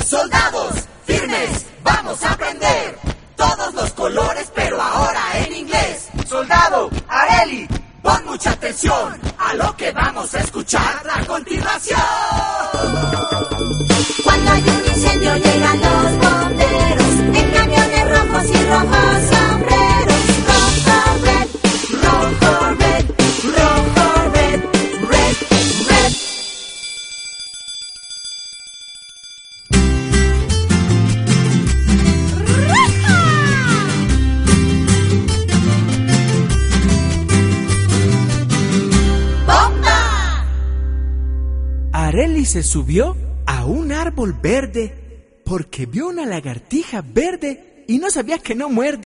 Soldados, firmes, vamos a aprender todos los colores, pero ahora en inglés. Soldado, Arely, pon mucha atención a lo que vamos a escuchar a continuación. Cuando hay un incendio llegan los bomberos en camiones rojos y rojos sombreros. Rojo, red, rojo, red, rojo, red, red, red. ¡Bomba! Arely se subió a un árbol verde porque vio una lagartija verde y no sabía que no muerde.